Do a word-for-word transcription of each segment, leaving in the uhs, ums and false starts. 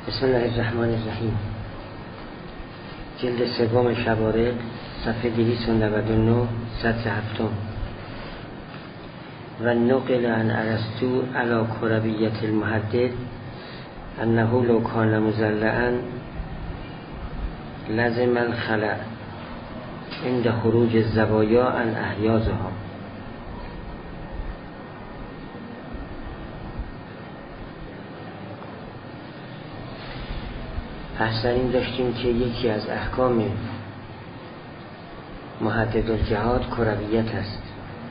بسم الله الرحمن الرحیم. جلد سوم شوارق، صفحه دویست و نود و نه، سطر هفتم. و نقل عن ارسطو علی کرویت المحدد انه لو کان مضلعا لزم الخلع عند خروج الزوایا عن احیازها. بحث در این داشتیم که یکی از احکام محدد الجهات کرویت است.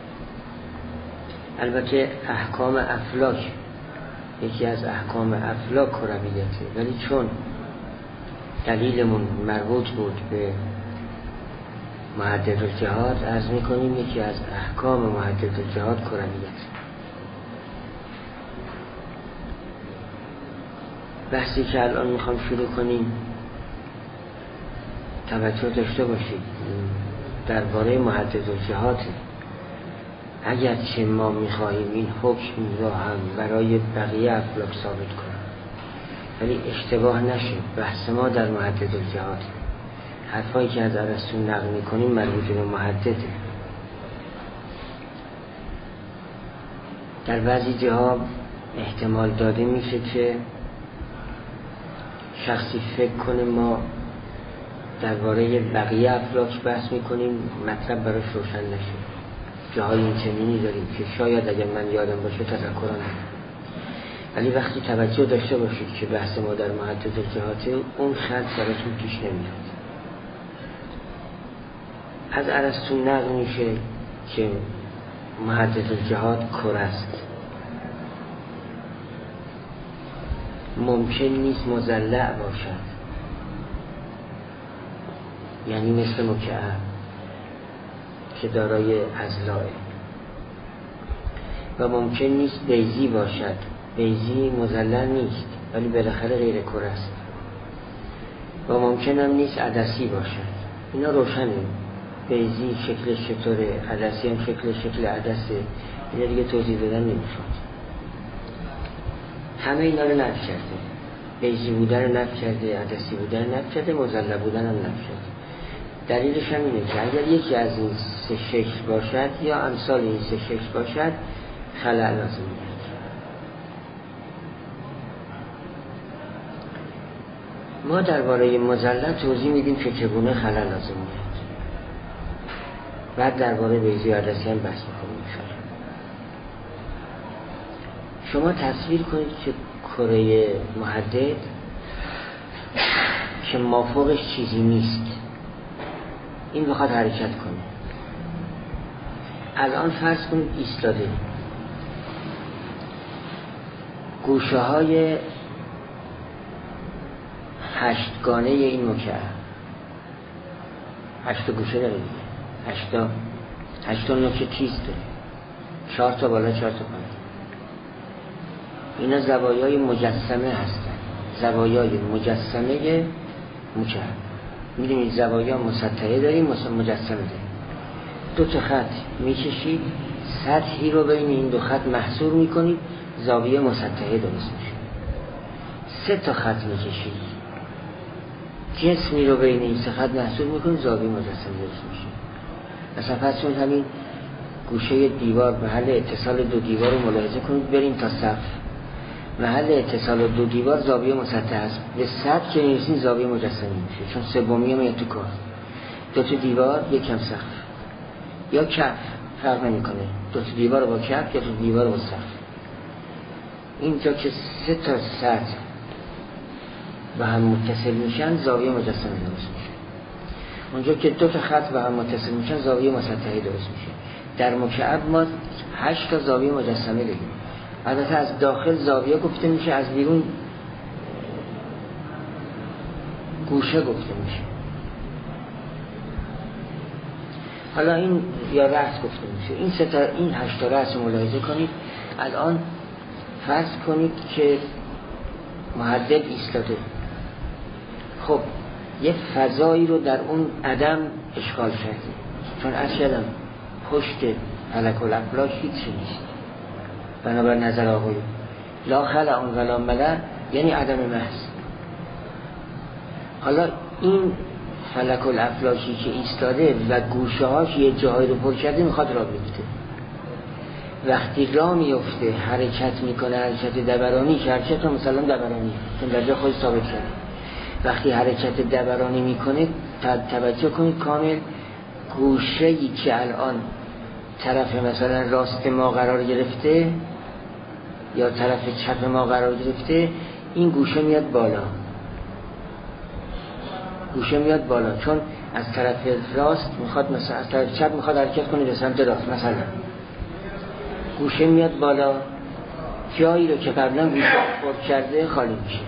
البته احکام افلاک، یکی از احکام افلاک کرویته، ولی چون دلیلمون مربوط بود به محدد الجهات، عرض میکنیم یکی از احکام محدد الجهات کرویت. بحثی که الان میخوام شروع کنیم توجه داشته باشید درباره محدد الجهات. اگرچه ما میخواهیم این حکم را هم برای بقیه افلاک ثابت کنیم، ولی اشتباه نشه، بحث ما در محدد الجهات. حرفایی که از ارسطو نقل میکنیم مربوط به محدده. در بعضی جاها احتمال داده میشه که شخصی فکر کنه ما درباره بقیه افلاک بحث میکنیم، مطلب براش روشن نشه. جاهای این چنینی داریم که شاید اگر من یادم باشه تذکر کنم، ولی وقتی توجه داشته باشید که بحث ما در محدد الجهات، اون خط براتون پیش نمیاد. از ارسطو نقل میشه که محدد الجهات کره است، ممکن نیست مضلع باشد، یعنی مثل مکعب که دارای اضلاع، و ممکن نیست بیضی باشد. بیضی مضلع نیست ولی بالاخره غیر کره است. و ممکن هم نیست عدسی باشد. اینا روشنه. بیضی شکلش چطوره، عدسی هم شکل شکل عدسه، اینا دیگه توضیح دادن نمیخواد. همه اینا رو نفی کرده. بیضی بودن رو نفی کرده، عدسی بودن رو نفی کرده، مضلع بودن هم نفی کرده. دلیلش هم اینه که اگر یکی از این سه شکل باشد یا امثال این سه شکل باشد، خلع لازم میاد. ما درباره مضلع توضیح میدیم که چگونه خلع لازم میاد. بعد درباره بیضی و عدسی هم بحث میکنیم. شما تصویر کنید که کره محدد که مافوقش چیزی نیست، این بخواد حرکت کنه. الان فرض کنید ایستاده، گوشه های هشتگانه این مکعب، هشت گوشه داره دیگه، هشتا هشتا نوک تیز داره، چهار تا بالا چهار تا پایین. اینا زوایای مجسمه هستن، زوایای مجسمه مکعب. میدونید زوایا مسطحه داریم، مجسمه داریم. دو تا خط میکشید، سطحی رو بین این دو خط محصور میکنید، زاویه مسطحه درست میشه. سه تا خط میکشید، جسمی رو بین این سه خط محصور میکنید، زاویه مجسمه درست میشه. مثلا پس چون همین گوشه دیوار، محل اتصال دو دیوار رو ملاحظه کنید، بریم تا سقف. محل اتصال دو دیوار زاویه مسطح است. به سطح که میرسین زاویه مجسمه میشه، چون سومی هم میاد تو کار. دو تا دیوار یکم سقف یا کف فرق نمیکنه، دو تا دیوار با کف یا دو دیوار با سقف. اینجا که سه تا سطح با هم متصل میشن، زاویه مجسمه درست میشه. اونجا که دو تا خط با هم متصل میشن، زاویه مسطحه درست میشه. در مکعب ما هشت تا زاویه مجسمه داریم. البته از داخل زاویه گفته میشه، از بیرون گوشه گفته میشه. حالا این یا رأس گفته میشه. این سه تا این هشت تا رأس ملاحظه کنید. الان فرض کنید که محدد ایستاده. خب یه فضایی رو در اون عدم اشغال کرده، چون اشیادم پشت فلک الافلاک هیچی نیست. بنابر نظر آقای لا خلع ولا ملع یعنی عدم محض. حالا این فلک الافلاشی که ایستاده و گوشه هاش یه جایی رو پر کرده میخواد راه بیفته. وقتی راه میفته حرکت میکنه، حرکت دورانی که حرکت رو مثلا دورانی چون در جا خود ثابت کرده، وقتی حرکت دورانی میکنه توجه کنید کامل گوشه‌ای که الان طرف مثلا راست ما قرار گرفته یا طرف چپ ما قرار گرفته، این گوشه میاد بالا، گوشه میاد بالا چون از طرف راست میخواد مثلا از طرف چپ میخواد حرکت کنه به سمت راست، مثلا گوشه میاد بالا، جایی رو که قبلا گوشه پر کرده خالی میشه.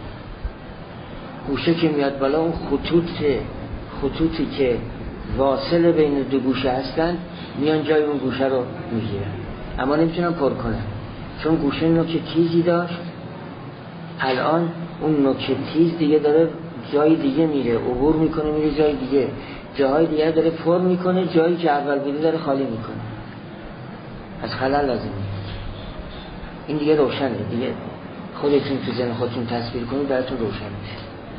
گوشه که میاد بالا اون خطوط خطوطی که واصل بین دو گوشه هستن میان جای اون گوشه رو میگیرن، اما نمیتونن پر کنن چون گوشه نوک تیزی داشت. الان اون نوک تیز دیگه داره جای دیگه میره، عبور میکنه میره جای دیگه، جای دیگه داره پر میکنه، جایی که اول بوده داره خالی میکنه. از خلل لازم این دیگه روشنه، دیگه خودتون تو ذهن خودتون تصویر کنید براتون روشن میشه.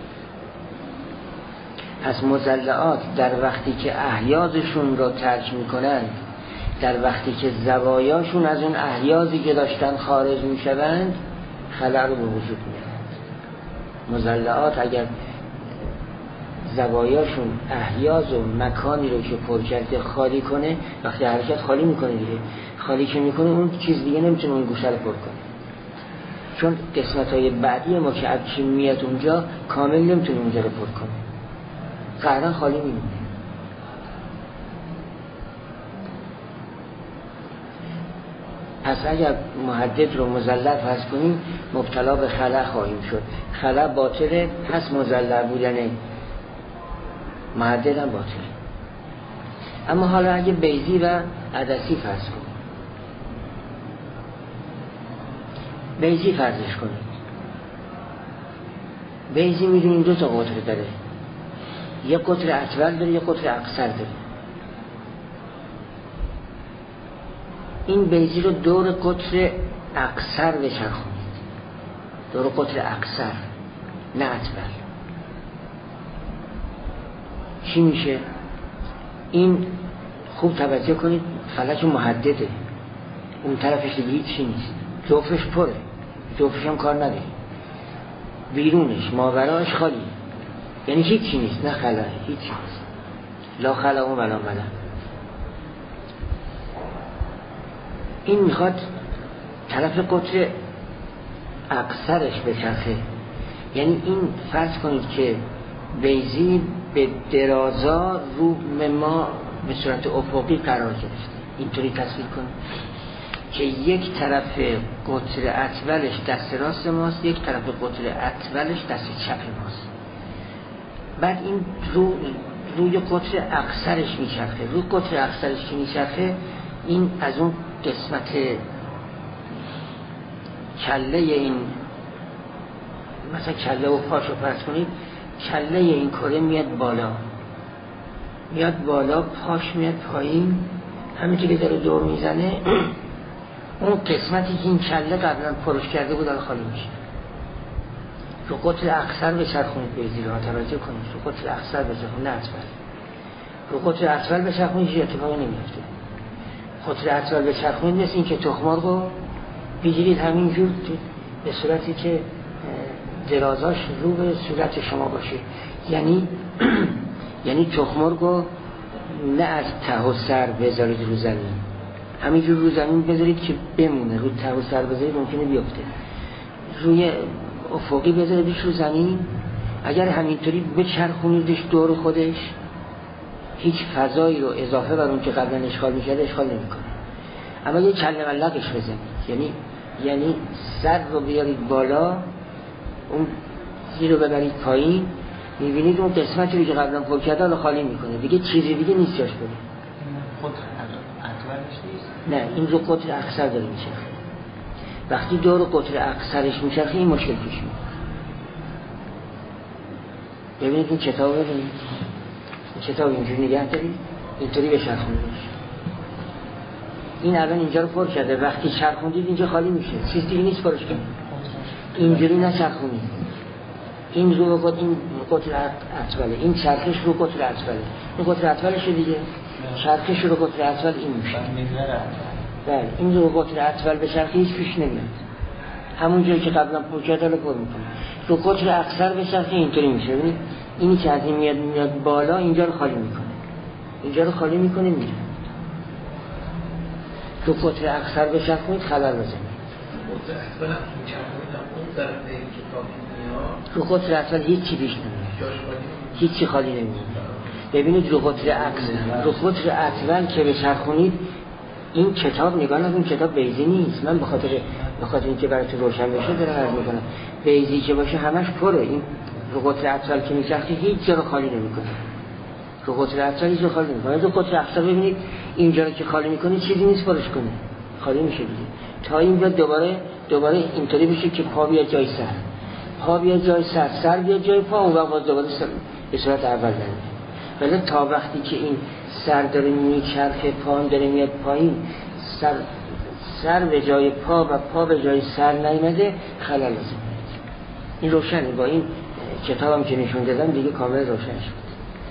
پس مضلعات در وقتی که احیازشون رو ترک میکنند، در وقتی که زوایاشون از اون احیازی که داشتن خارج میشوند، خلل رو به وجود میارند. مضلعات اگر زوایاشون احیاز و مکانی رو که پر کرده خالی کنه، وقتی حرکت خالی میکنه دیگه، خالی که میکنه اون چیز دیگه نمیتونه اون گوشه رو پر کنه، چون قسمت های بعدی ما که ابچی میاد اونجا کامل نمیتونه اونجا رو پر کنه، قهرن خالی میمونه. پس اگر محدد رو مضلع فرض کنیم مبتلا به خلع خواهیم شد. خلع باطله، پس مضلع بودن محدد هم باطله. اما حالا اگه بیضی و عدسی فرض کنیم، بیضی فرضش کنیم، بیضی میدونیم دو تا قطر داره، یه قطر اطول داره یه قطر اقصر داره. این بیضی رو دور قطر اقصر بچرخونید، دور قطر اقصر نه اطول. چی میشه؟ این خوب توجه کنید، فلک محدده، اون طرفش دیگه هیچی نیست، جوفش پره، جوفش هم کار نداره، بیرونش ماوراش خالی، یعنی هیچی نیست، نه خلاه، هیچی نیست، لا خلاه ولا ملا. این میخواد طرف قطر اقصرش بچرخه، یعنی این فرض کنید که بیضی به درازا رو ما به صورت افقی قرار گرفته، اینطوری تصویر کنید که یک طرف قطر اطولش دست راست ماست، یک طرف قطر اطولش دست چپ ماست. بعد این رو روی قطر اقصرش میچرخه، روی قطر اقصرش که میچرخه این از اون قسمت کله این مثلا کله و پاشو فرض کنید، کله این کره میاد بالا، میاد بالا، پاش میاد پایین، همینطور که داره دور میزنه اون قسمتی که این کله قبلا پرش کرده بود داره خالی میشه. رو قطر اقصر بچرخونید بیضی رو توجه کنید، رو قطر اقصر بچرخونید نه اطول، رو قطر اطول بچرخونید هیچ اتفاقی نمیفته. قطر اطول بچرخونید مثل این که تخم‌مرغ رو بگیرید همینجور به صورتی که درازاش رو به صورت شما باشه، یعنی یعنی تخم‌مرغ رو نه از ته و سر بذارید رو زمین، همینجور رو زمین بذارید که بمونه، رو ته و سر بذارید ممکنه بیفته، روی افقی بذاریدش رو زمین، اگر همینطوری بچرخونیدش دور خودش هیچ فضایی رو اضافه بر اون که قبلا اشغال می‌کرده اشغال نمی‌کنه. اما یه کله ملقش بزنید، یعنی یعنی سر رو بیارید بالا، اون زیر رو ببرید پایین، می‌بینید اون قسمتی رو که قبلا پر کرده حالا خالی می‌کنه، دیگه چیزی دیگه نیست جاش بره. قطر اطولش نیست؟ نه، این رو قطر اقصر داره می‌چرخه. وقتی دور قطر اقصرش می‌چرخه این مشکل پیش میاد. ببینید این کتاب ببینید، کتاب اینجوری نگه دارید، اینطوری بچرخونیدش. این الان اینجا رو پر کرده، وقتی چرخوندید اینجا خالی میشه، چیز دیگه نیست پرش کنید. اینجوری نچرخونید، این رو بخود این قطر اطوله، این چرخش رو قطر اطوله، این قطر اطولشه دیگه، چرخش رو قطر اطول این میشه. بله این رو قطر اطول به چرخی هیچ پیش نمیاد، همون جایی که قبلا پوچه داره پر میکنه. رو قطر اکثر به چرخی اینطوری میشه، ببینید اینی که از این میاد میاد بالا اینجا رو خالی میکنه، اینجا رو خالی میکنه میره. رو قطر اکثر به چرخی خلل بزنید. رو قطر اطول هیچی پیش نمیاد، هیچی خالی نمیاد. ببینید رو قطر اکثر، رو قطر اطول که بچرخونید، این کتاب نگاه نکنید، این کتاب بیضی نیست. من به خاطر به خاطر اینکه براتون روشن بشه دارم عرض میکنم. بیضی که باشه همش پره. این رو قطر اطول که میچرخه هیچ جا رو خالی نمیکنه. رو قطر اطول هیچ جا خالی نمیکنه. رو قطر اکثر ببینید اینجا رو که خالی میکنه چیزی نیست پرش کنه، خالی میشه دیگه. تا اینجا دوباره دوباره اینطوری بشه که پا بیاد جای سر، پا بیاد جای سر، سر بیاد جای پا، اون وقت دوباره به صورت اول برمیاد. ولی تا وقتی که این سر داره میچرخه، پا هم داره میاد پایین، سر سر به جای پا و پا به جای سر نیامده، خلل لازم میاد. این روشنه، با این کتابم که نشون دادم دیگه کامل روشن شد.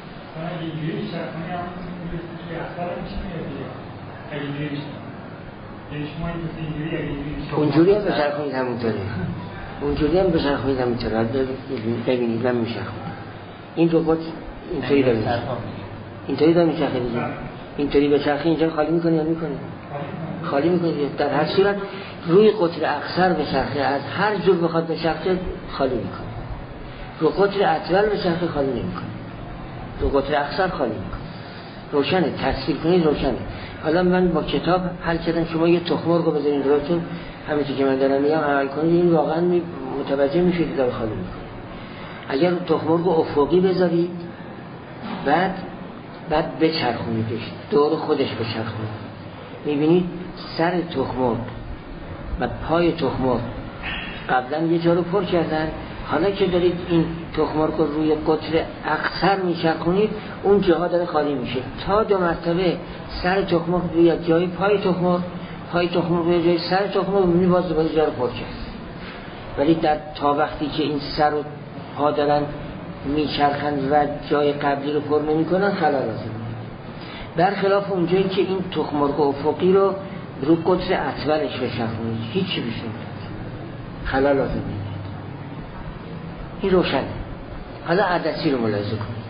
اونجوری هم بچرخونید همونطوره، اونجوری هم بچرخونید همونطوره. ببینید من میشرخونم این رو قطع اینطوری داره میشه، اینطوری داره میشه دیگه، اینطوری به چرخی اینجا خالی میکنه یا میکنه؟ خالی میکنه. در هر صورت روی قطر اکثر به چرخی از هر جور بخواد به چرخی خالی میکنه، رو قطر اطول به چرخی خالی نمیکنه، رو قطر اکثر خالی میکنه. روشنه، تصویر کنید روشنه. حالا من با کتاب حل کردم، شما یه تخم‌مرغ رو بذارید روتون، همین چیزی که من دارم میگم عمل کنید، این واقعا متوجه میشید داره خالی میکنه. اگر تخم‌مرغ افقی بذارید بعد بعد بچرخونیدش دور خودش بچرخونید، میبینید سر تخم‌مرغ و پای تخم‌مرغ قبلا یه جا رو پر کردن، حالا که دارید این تخم‌مرغ رو روی قطر اکثر میچرخونید اون جاها داره خالی میشه، تا دو مرتبه سر تخم‌مرغ روی جای پای تخم‌مرغ، پای تخم‌مرغ روی جای سر تخم‌مرغ، میبینید باز دوباره جا رو پر کرد. ولی در تا وقتی که این سر و پا دارن میچرخند و جای قبلی رو پر نمیکنن خلل لازم. برخلاف اونجایی که این تخم‌مرغ افقی رو رو قطر اطولش بچرخونید هیچی بیش نمیاد، خلل لازم نمیاد. این روشنه. حالا عدسی رو ملاحظه کنید.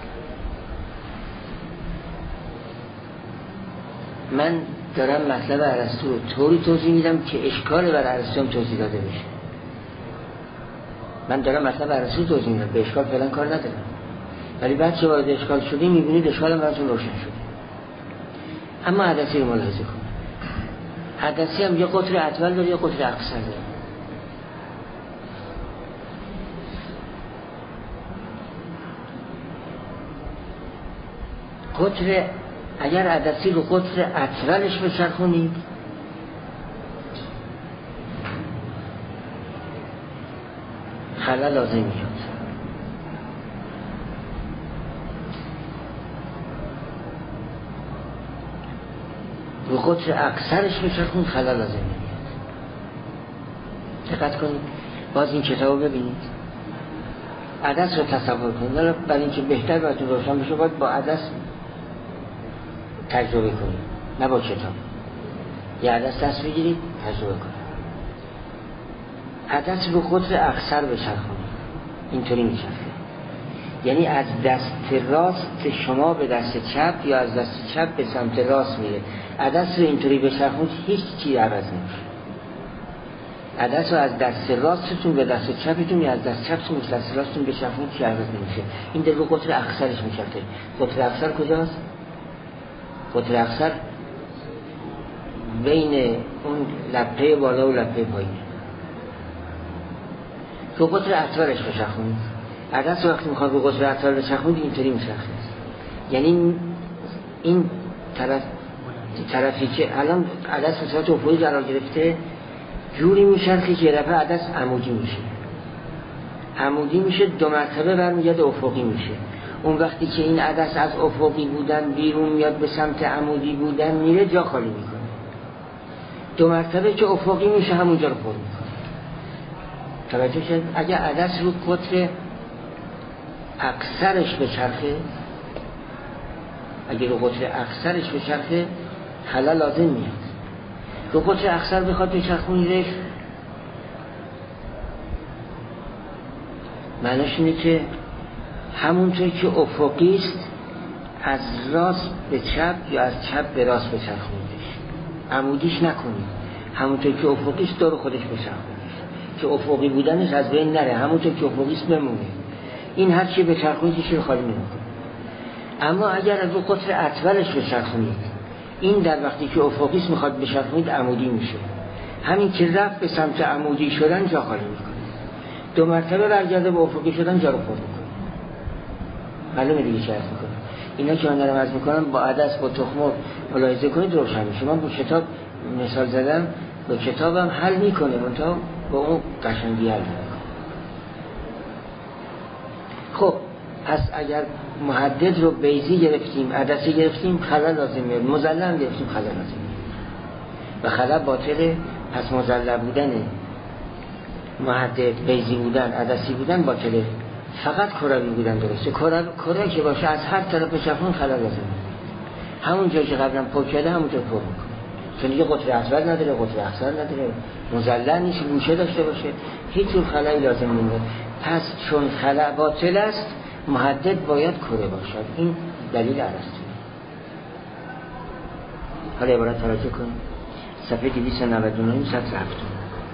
من دارم مطلب ارسطو رو طوری توضیح میدم که اشکال بر ارسطو هم توضیح داده بشه. من دارم مطلب ارسطو توضیح میدم، به اشکال فعلا کار ندارم، ولی بعد که وارد اشکال شدیم میبینید اشکال هم براتون روشن شده. اما عدسی رو ملاحظه کنید. عدسی هم یه قطر اطول داره یه قطر اقصر داره. قطر اگر عدسی رو قطر اطولش بچرخونید خلل لازم میاد. رو قطر اکثرش بچرخونید خلل لازم میاد. دقت کنید، باز این کتابو ببینید، عدس رو تصور کنید. برای اینکه بهتر براتون روشن بشه باید با عدس تجربه کنید، نه با کتاب. یه عدس دست بگیرید تجربه کنید. عدس رو قطر اکثر بچرخونید، اینطوری میچرخه، یعنی از دست راست شما به دست چپ یا از دست چپ به سمت راست میره. عدس رو اینطوری بچرخونید هیچ چیزی عوض نمیشه. عدس رو از دست راستتون به دست چپتون یا از دست چپتون به دست راستتون بچرخونید چیزی عوض نمیشه. این در رو قطر اکثرش میچرخه. قطر اکثر کجاست؟ قطر اکثر بین اون لپه بالا و لپه پایین. رو قطر اطولش بچرخونید. عدس وقتی میخواد رو قطر اطول بچرخونید اینطوری میچرخه، یعنی این طرف طرفی که الان عدس به صورت افقی قرار گرفته جوری میچرخه که رفع عدس عمودی میشه، عمودی میشه دو مرتبه برمیگرده افقی میشه. اون وقتی که این عدس از افقی بودن بیرون میاد به سمت عمودی بودن میره، جا خالی میکنه. دو مرتبه که افقی میشه همونجا رو پر میکنه. توجه شد؟ اگر عدس رو قطر اکثرش به چرخه، اگه رو قطر اکثرش به چرخه خلا لازم میاد. رو قطر اکثر بخواد به چرخونیش معناش اینه که همونطور که افقی است از راست به چپ یا از چپ به راست بچرخونیدش، عمودیش نکنید، همونطور که افقی است دور خودش بچرخونیدش که افقی بودنش از بین نره، همونطور که افقی است بمونه. این هر چی بچرخونیدش رو خالی نمیکنه. اما اگر از رو قطر اطولش بچرخونید، این در وقتی که افقی است میخواد بچرخونید عمودی میشه، همین که رفت به سمت عمودی شدن جا خالی میکنه، دو مرتبه برگرده به افقی شدن جا رو پر میکنه. معلومه دیگه چه عرض میکنه. اینا که من دارم عرض میکنم با عدس با تخم ملاحظه کنید روشن میشه. من با کتاب مثال زدم، با کتابم حل میکنه، منتها با اون قشنگی حل میکنه. خب پس اگر محدد رو بیضی گرفتیم، عدسی گرفتیم، خلا لازم میاد، مذلل گرفتیم، خلا لازم میاد و خلا باطله. پس مذلل بودن محدد، بیضی بودن، عدسی بودن باطله. فقط کروی بودن درسته. کروی که باشه از هر طرف چرخون خلا لازم میاد. همون جایی که قبلا پر کرده همون جا پر میکنه، چون دیگه قطر اصغر نداره، قطر اخصر نداره، مذلل نیست، گوشه داشته باشه، هیچ جور خلایی لازم نمیاد. پس چون خلا باطل است محدد باید کره باشد. این دلیل ارسطو. حالا عبارت توجه کنیم صفحه دویست و نود و نه سطر هفتم.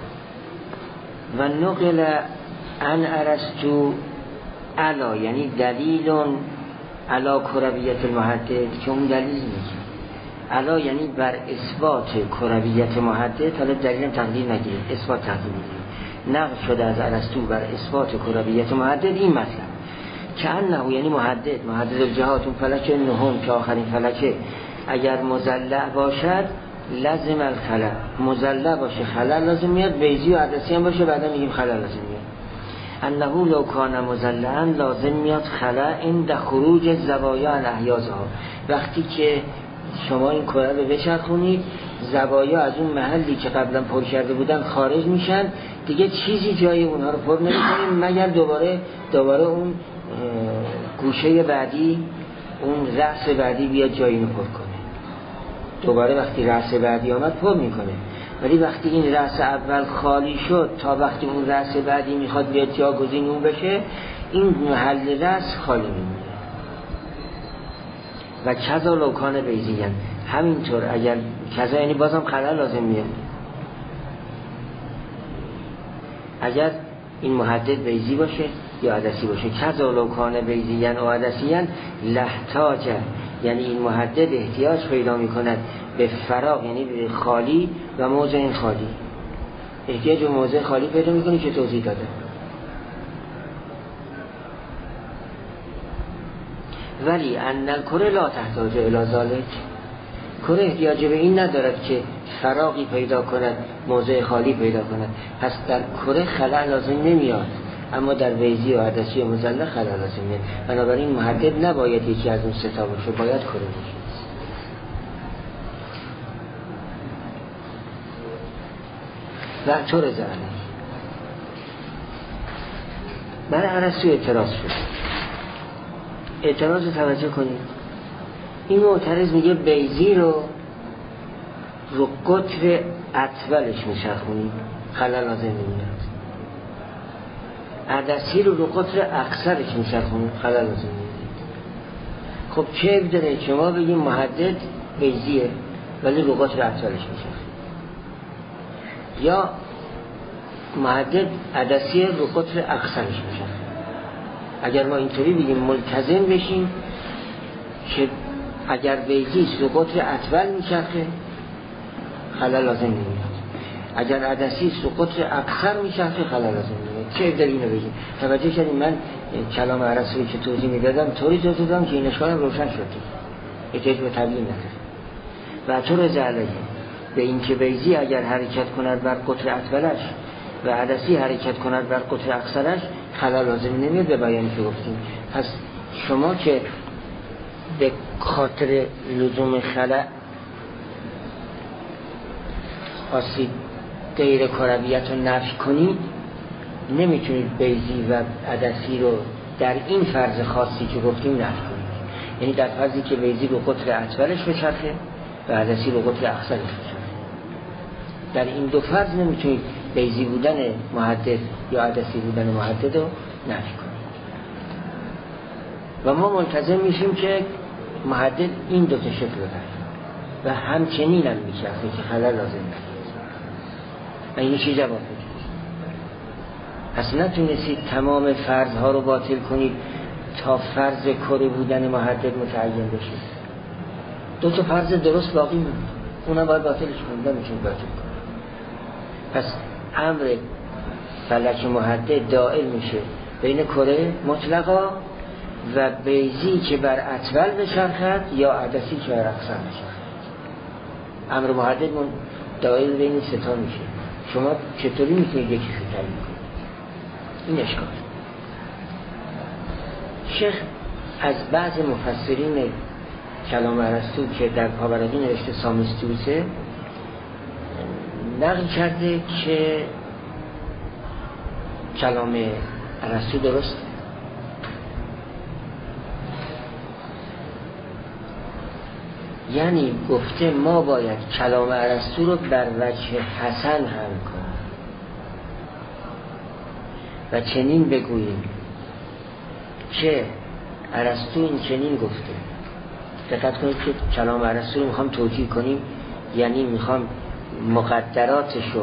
و نقل عن ارسطو علا، یعنی دلیل علا کرویت المحدد، که اون دلیل نیست. علا یعنی بر اثبات کرویت محدد. حالا دلیل تقدیر نگیرید، اثبات تقدیر نگیرید. نقل شده از ارسطو بر اثبات کرویت محدد این مطلب که انه، یعنی محدد، محدد الجهات، اون فلک نهم که آخرین فلکه، اگر مضلع باشد لازم الخلا، مضلع باشه خلا لازم میاد، بیضی و عدسی هم باشه بعدا میگیم خلا لازم میاد. انه لو کان مضلعا لازم میاد خلا عند خروج زوایا عن احیازها. وقتی که شما این کره رو بچرخونید زوایا از اون محلی که قبلا پر کرده بودن خارج میشن، دیگه چیزی جای اونها رو پر نمی‌کنیم مگر دوباره دوباره اون گوشه بعدی، اون رأس بعدی بیاد جایی رو پر کنه. دوباره وقتی رأس بعدی آمد پر میکنه، ولی وقتی این رأس اول خالی شد تا وقتی اون رأس بعدی میخواد بیاد جاگزین اون بشه، این محل رأس خالی میمونه. و کذا لوکان بیضیان، همینطور اگر کذا یعنی بازم خلا لازم میاد. اگر این محدد بیضی باشه یا عدسی باشه، کذا لوکان بیضیان و عدسیان لحتاج، یعنی این محدد احتیاج پیدا میکند به فراغ، یعنی به خالی و موضع خالی، احتیاج به موضع خالی پیدا میکنه که توضیح داده. ولی ان الکره لا تحتاج الی ذلک، کره احتیاج به این ندارد که فراغی پیدا کند، موضع خالی پیدا کند. پس در کره خلا لازم نمیاد، اما در بیضی و عدسی و مضلع خلا لازم میاد. بنابراین محدد نباید یکی از اون سه تا باشه، باید کره باشه. و طور زعلی برای ارسطو اعتراض شد. اعتراض رو توجه کنید. این معترض میگه بیضی رو رو قطر اطولش میچرخونید خلا لازم نمیاد، عدسی رو رو قطر اقصرش میچرخونید خلا لازم نمیاد. خب چه داره شما بگیم محدد بیضیه ولی رو قطر اطولش میچرخونید، یا محدد عدسی رو قطر اقصرش میچرخونید. اگر ما اینطوری بگیم ملتزم بشیم که اگر بیضی رو قطر اطول میچرخه خلا لازم نمیاد، اگر عدسی رو قطر اقصر میچرخه خلا لازم نمیاد. چه دلیل اینو بگیم؟ توجه کردیم من کلام ارسطویی که توضیح میدادم طوری توضیح دادم که این اشکالم روشن شد، احتیاج به تبیین نداره. و طور زعلایی به این که بیضی اگر حرکت کند بر قطر اطولش و عدسی حرکت کند بر قطر اقصرش خلا لازم نمیاد، به بیانی که گفتیم. پس شما که به خاطر لزوم خلا خواستید غیر کرویت رو نفی کنید، نمیتونید بیضی و عدسی رو در این فرض خاصی که گفتیم نفی کنید. یعنی در فرضی که بیضی رو قطر اطولش بچرخه و عدسی رو قطر اقصرش بچرخه، در این دو فرض نمیتونید بیضی بودن محدد یا عدسی بودن محدد رو نفی کنید. و ما ملتزم میشیم که محدد این دو تا شکل داره و همچنین هم میچرخه که خلل لازم نگید. و این چی جواب بدید؟ پس نتونستید تمام فرضها رو باطل کنید تا فرض کره بودن محدد متعین بشه. دو تا فرض درست باقی موند، اونم باید باطلش کنید، نمیتونید باطل کنید. پس امر فلک محدد دائر میشه بین کره مطلقا و بیضی که بر اطول بچرخد یا عدسی که بر اقصر بچرخد. امر محدد دائر بین ستا میشه. شما چطوری میتونید یکی رو تعیین کنید؟ این اشکال. شیخ از بعض مفسرین کلام ارسطو که در پاورقی نوشته سامستیوسه نقل کرده که کلام ارسطو درست، یعنی گفته ما باید کلام ارسطو رو بر وجه حسن هم کنیم و چنین بگوییم که ارسطو این چنین گفته. دقت کنید که کلام ارسطو رو میخوام توجیه کنیم، یعنی میخوام مقدراتش رو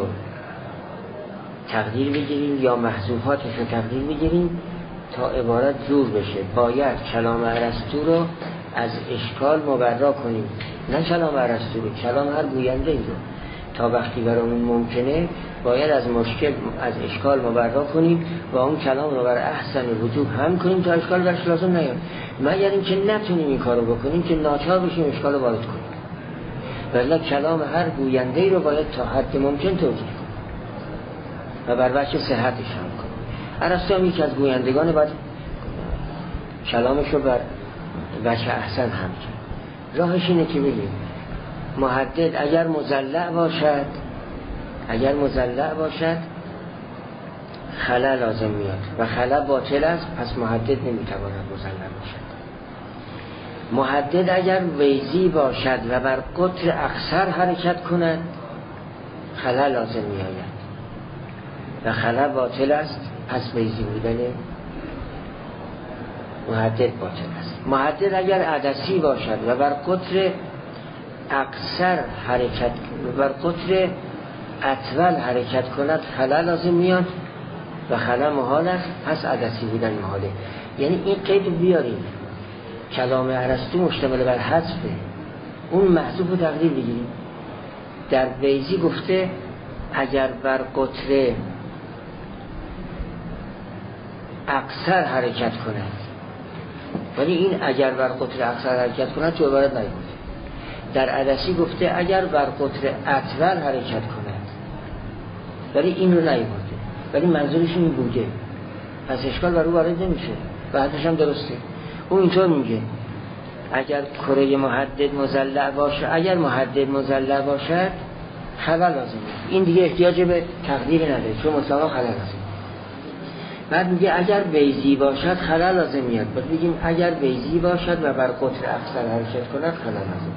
تقدیر بگیریم یا محذوفاتش رو تقدیر بگیریم تا عبارت جور بشه. باید کلام ارسطو رو از اشکال مبرا کنیم، نه کلام ارسطو رو، کلام هر گوینده ای رو. تا وقتی برامون ممکنه باید از مشکل از اشکال مبرا کنیم و اون کلام رو بر احسن وجوه هم کنیم تا اشکال برش لازم نیاد. مگر اینکه نتونیم این کارو بکنیم که ناچار بشیم اشکال رو وارد کنیم. ولی کلام هر گوینده ای رو باید تا حد ممکن توجیه کنیم و بر وجه صحتش هم کنیم. ارسطو هم یکی از گویندگان باید کلامش رو بر وجه احسن هم کنیم. راهش اینه که بگیم محدد اگر مضلع باشد اگر مضلع باشد خلل لازم میاد و خلل باطل است، پس محدد نمیتواند مضلع باشد. محدد اگر بیضی باشد و بر قطر اقصر حرکت کند خلل لازم میآید و خلل باطل است، پس بیضی بودن محدد باطل است. محدد اگر عدسی باشد و بر قطر اقصر حرکت بر قطر اطول حرکت کند خلل لازم میاد و خلل محال است، پس عدسی بودن محاله. یعنی این قید بیاریم کلام ارسطو مشتمل بر حذفه، اون محذوف رو تقدیر بگیریم. در بیضی گفته اگر بر قطر اقصر حرکت کند، ولی این اگر بر قطر اقصر حرکت کند تو عبارت نیامده. در عدسی گفته اگر بر قطر اطول حرکت کند، ولی این رو نیامده، ولی منظورش این بوده، پس اشکال بر او وارد نمیشه و حدش هم درسته. او اینطور میگه اگر کره محدد مضلع باشه، اگر محدد مضلع باشد خلل لازم. این دیگه احتیاج به تقدیر نداره چون مطلقا خلل لازم. بعد میگه اگر بیضی باشد خلل لازم میاد، بعد میگیم اگر بیضی باشد و بر قطر اقصر حرکت کند خلل لازم.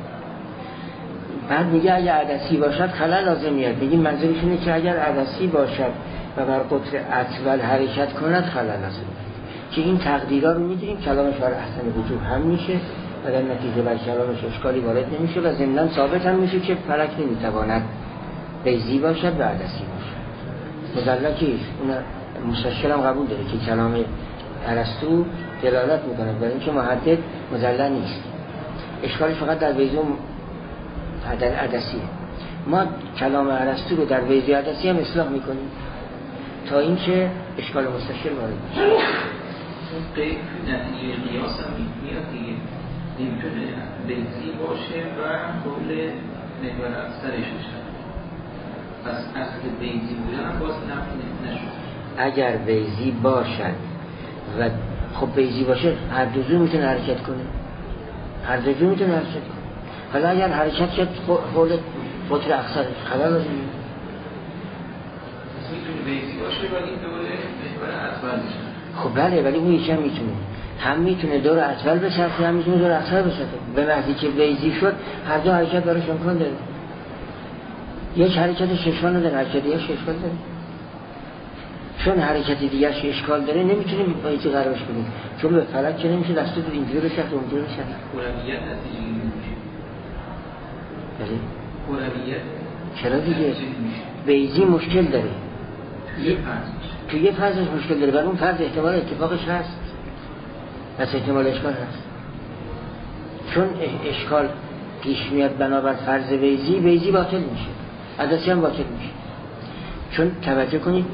بعد میگه اگر عدسی باشد خلل لازم میاد، میگیم منظورش اینه که اگر عدسی باشد و بر قطر اطول حرکت کند خلل لازم. که این تقدیرها رو میدونیم کلامش بر احسن وجوه هم میشه و در نتیجه بر کلامش اشکالی وارد نمیشه و ضمناً ثابت هم میشه که فلک نمیتواند بیضی باشد و عدسی باشد. مضلع کیست؟ اون مستشکل هم قبول داره که کلام ارسطو دلالت میکنه بر اینکه محدد مضلع نیست. اشکالی فقط در بیضی و عدسیه. ما کلام ارسطو رو در بیضی و عدسی هم اصلاح میکنیم تا اینکه اشکال مستشکل وارد میشه. قید نتیجه قیاس هم میاد دیگه، نمیتونه بیضی باشه و قول محور اکثرش بشه. پس اصل بیضی بودن هم باز نفی نشد. اگر بیضی باشد و خب بیضی باشه هر دو جو میتونه حرکت کنه، هر دو جو میتونه حرکت کنه. حالا اگر حرکت کرد قول قطر اکثرش خلل لازم میتونه بیضی باشه ولی دوله محور اطول بشه. خب بله، ولی اون یکی هم میتونه هم میتونه دور اطول بچرخه، هم میتونه دور اطول بچرخه. به محضی که بیضی شد هر دو حرکت براش امکان داره. یک حرکتش اشکال نداره، حرکت دیگه اشکال داره. چون حرکت دیگه اشکال داره نمیتونیم بیضی قرارش بدیم، چون به فلک که نمیشه دستور اینجوری بچرخه اونجوری بچرخه. کرویت نتیجه میشه. بله. کرویت چرا دیگه؟ بیضی مشکل داره. یه فرض تو یه فرضش مشکل داره، ولی اون فرض احتمال اتفاقش هست. پس احتمال اشکال هست. چون اشکال پیش میاد بنابر فرض بیضی، بیضی باطل میشه، عدسی هم باطل میشه. چون توجه کنید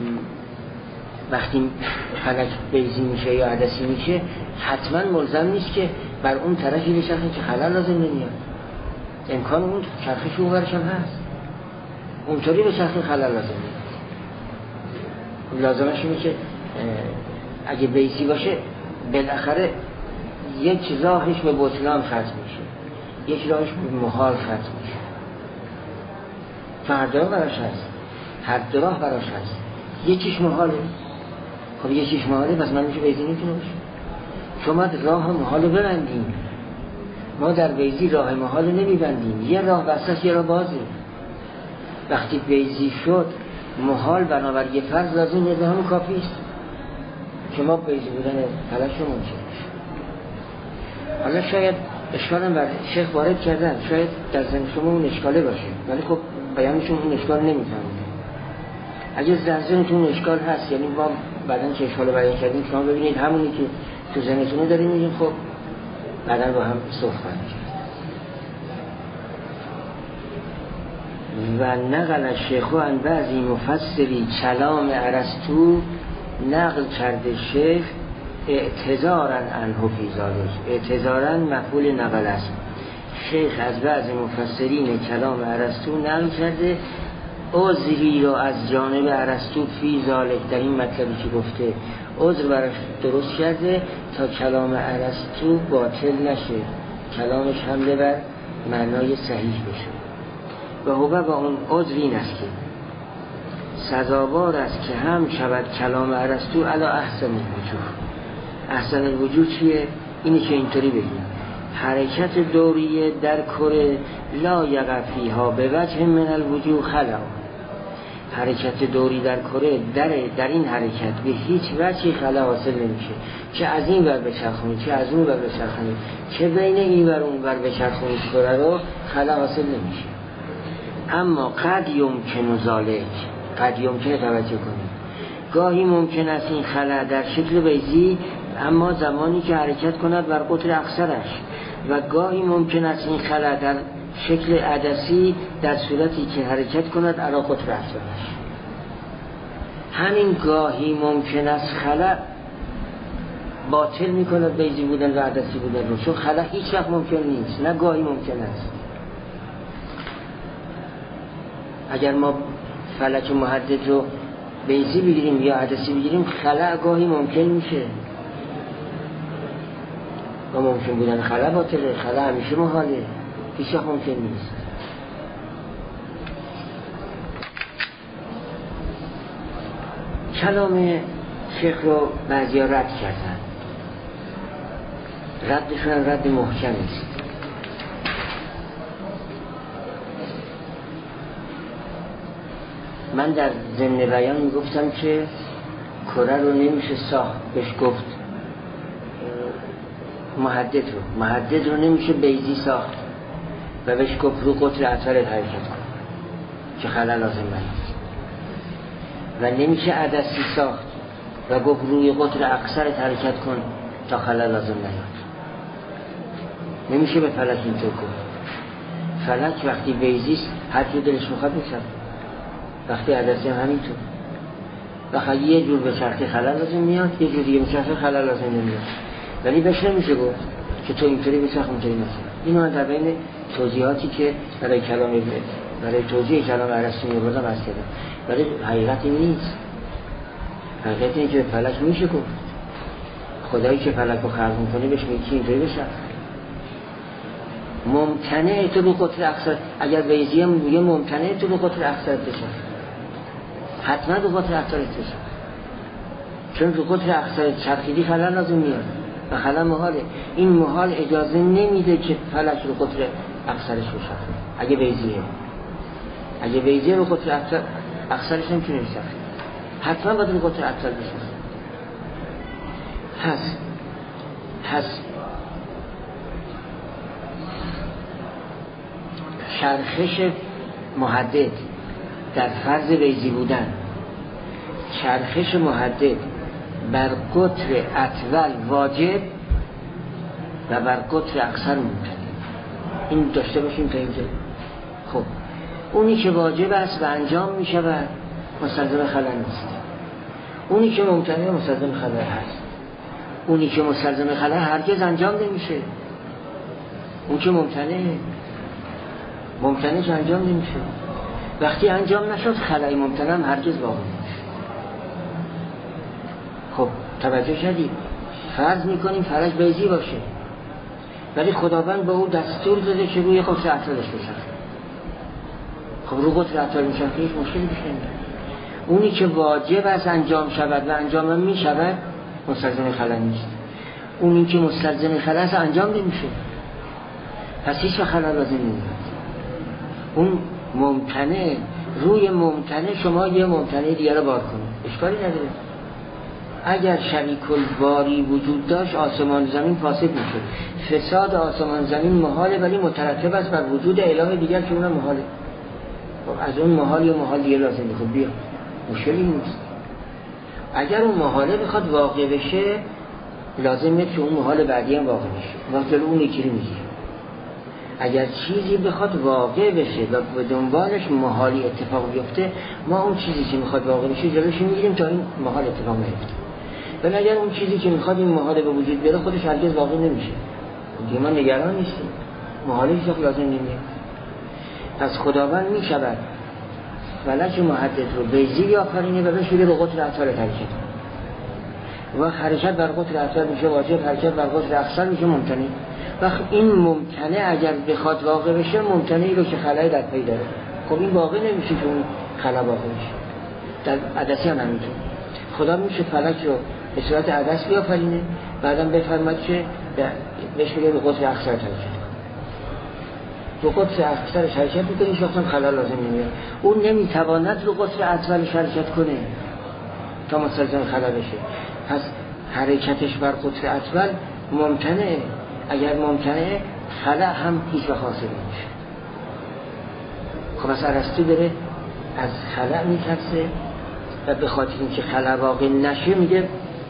وقتی فلک بیضی میشه یا عدسی میشه حتما ملزم نیست که بر اون طرفی بچرخه که خلل لازم نمیاد. امکان اون چرخش اون ورش هم هست، اونطوری بچرخه خلل لازم نمیاد. لازمش اینه که اگه بیضی باشه بالاخره یک راهش به بطلان ختم میشه، یک راهش به محال ختم میشه. هر دو براش هست، هر دو راه براش هست. یکیش محاله، خب یکیش محاله پس من میشه بیضی نمیتونه باشه. شما راه محال ببندیم، ما در بیضی راه محال نمیبندیم، یه راه وسط یه راه بازه. وقتی بیضی شد محال بنابر یه فرض لازم یه همون کافی است که ما بیضی بودن فلک رو ممکن باشه. حالا شاید اشکالم بر شیخ وارد کردن، شاید در ذهن شما اون اشکاله باشه، ولی خب بیانشون اون اشکال نمیفهمید. اگه در ذهنتون اون اشکال هست، یعنی ما بعدن که اشکال بیان کردیم شما ببینید همونی که تو ذهنتون داریم میگیم، خب بعدن با هم صحبت کنیم. و نقل الشیخ عن بعضی مفسری کلام ارسطو، نقل کرده شیخ اعتذارا عنه فی ذلک. اعتذارا مفعول نقل است. شیخ از بعضی مفسرین کلام ارسطو نقل کرده عذری رو از جانب ارسطو فی ذلک، در این مطلبی که گفته عذر براش درست کرده تا کلام ارسطو باطل نشه، کلامش حمله بر معنای صحیح بشه. و هو با اون عذر این است که سزاوار است که هم شود کلام ارسطو علی احسن الوجوه. احسن الوجوه چیه؟ اینی که اینطوری بگیم حرکت دوریه در کره لا یقع فیها به وجه من الوجوه خلع. حرکت دوری در کره در در این حرکت به هیچ وجهی خلع حاصل نمیشه، چه از این ور بچرخونید چه از اون ور بچرخونید، چه بین این ور اون ور بچرخونید کره رو خلع حاصل نمیشه. اما قد یمکن ذلک، قد یمکن توجه کنید، گاهی ممکن است این خلع در شکل بیضی اما زمانی که حرکت کند بر قطر اقصرش، و گاهی ممکن است این خلع در شکل عدسی در صورتی که حرکت کند علی قطر اقصرش. همین گاهی ممکن است خلع باطل میکند بیضی بودن و عدسی بودن رو، چون خلع هیچ وقت ممکن نیست، نه گاهی ممکن است. اگر ما فلک محدد رو بیضی بگیریم یا عدسی بگیریم خلع گاهی ممکن میشه و ممکن بودن خلع باطله، خلع همیشه محاله، هیچ وقت ممکن نیست. کلام شیخ رو بعضی ها رد کردن، ردشون رد محکم است. من در ضمن بیان میگفتم که کره رو نمیشه ساخت، بهش گفت محدد رو محدد رو نمیشه بیضی ساخت و بهش گفت رو قطر اطولت حرکت کن که خلل لازم نیست، و نمیشه عدسی ساخت و گفت روی قطر اقصرت حرکت کن تا خلل لازم نیاد. نمیشه به فلک اینطور گفت. فلک وقتی بیضیست هر کی دلش میخواد میشه، وقتی عدسی هم همینطور. وقتی یه جور به چرخی خلل لازم میاد، یه جور دیگه به چرخی خلل لازم نمیاد، ولی بهش نمیشه گفت که تو اینطوری به چرخ اونطوری مثلا. این من در بین توضیحاتی که برای کلام برای توضیح کلام ارسطو می‌آوردم عرض کردم، ولی حقیقتی نیست. حقیقت اینه که به فلک میشه گفت. خدایی که فلک رو خلق می‌کنه بهش میگه که اینطوری بشه. ممتنع تو به قطر اقصر، اگر بیضی هم میگه ممتنع تو به قطر اقصر بشه، حتما به قطر اقصر بشه، چون رو قطر اقصر چرخیدی خلل لازم میاد و خلل محاله. این محال اجازه نمیده که فلک رو قطر اقصرش بشخصه. اگه بیزیه اگه بیزیه رو قطر اقصر اقصرش نمیتونه بشخصه، حتما باید رو قطر اقصر بشخصه. پس پس چرخش محدد در فرض بیضی بودن، چرخش محدد بر قطر اطول واجب و بر قطر اقصر ممتنع. این داشته باشیم تا اینجا. خب اونی که واجب است و انجام می شود مستلزم خلل نیست، اونی که ممتنع مستلزم خلل هست. اونی که مستلزم خلل هرگز انجام نمیشه، اون که ممتنعه ممتنع که انجام نمیشه. وقتی انجام نشد خلای ممتنع هم هرگز واقع نمیشه. خب توجه شدید، فرض میکنیم فلک بیضی باشه ولی خداوند به او دستور داده که روی قطر اطولش بشخصه. خب رو قطر اطول میشخصه هیچ مشکلی پیش نمیاد. اونی که واجب است انجام شود و انجام هم میشود مستلزم خلل نیست. اونی که مستلزم خلل است انجام نمیشه، پس هیچ خلل لازم نمیاد. اون ممتنع روی ممتنع شما یه ممتنع دیگه رو بار کنید، اشکالی نداره. اگر شریک الباری وجود داشت آسمان زمین فاسد میشه. فساد آسمان زمین محاله ولی مترتب است بر وجود اله دیگر که اونم محاله. خب از اون محال یا محال دیگه لازم میشه. خب بیا مشکلی نیست. اگر اون محاله بخواد واقع بشه لازمه که اون محال بعدی هم واقع بشه. ما جلو اون یکی رو میگیریم. اگر چیزی بخواد واقع بشه و به دنبالش محالی اتفاق بیفته ما اون چیزی که میخواد واقع بشه جلوش میگیریم تا این محال اتفاق نیفته. ولی اگر اون چیزی که میخواد این محال به وجود بیاره خودش هرگز واقع نمیشه دیگه ما نگران نیستیم، محالی هیچ لازم نمیاد. پس خداوند میشود فلک محدد رو بیضی بیافرینه و بشوره به قطر اطول حرکت و حرکت بر قطر اطول میشه واجب، حرکت بر قطر اقصر میشه ممتنع. وقت این ممتنع اگر بخواد واقع بشه ممتنعی رو که خلای در پی داره. خب این واقع نمیشه که اون خلا واقع بشه. در عدسی هم همینطور خدا میشه فلک رو به صورت عدس بیافرینه بعدم بفرماد که بشوره به قطر اقصر حرکت، به قطر اقصرش حرکت میکنه، هیچ وقت هم خلا لازم نمیاد. اون نمیتواند رو قطر اطولش حرکت کنه تا مستلزم خلا بشه. پس حرکتش بر قطر اطول ممتنعه. اگر ممکنه خلا هم هیچ وقت حاصل نمیشه. خب از ارسطو داره از خلا میترسه و به خاطر اینکه خلا واقع نشه میگه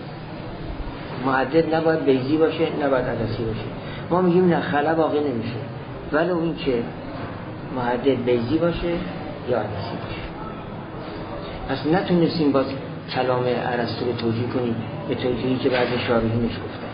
محدد نباید بیضی باشه نباید عدسی باشه. ما میگیم نه خلا واقع نمیشه ولی اون که محدد بیضی باشه یا عدسی باشه. پس نتونستیم باز کلام ارسطو رو توجیه کنیم به توجیهی که بعضی شارحینش گفتن.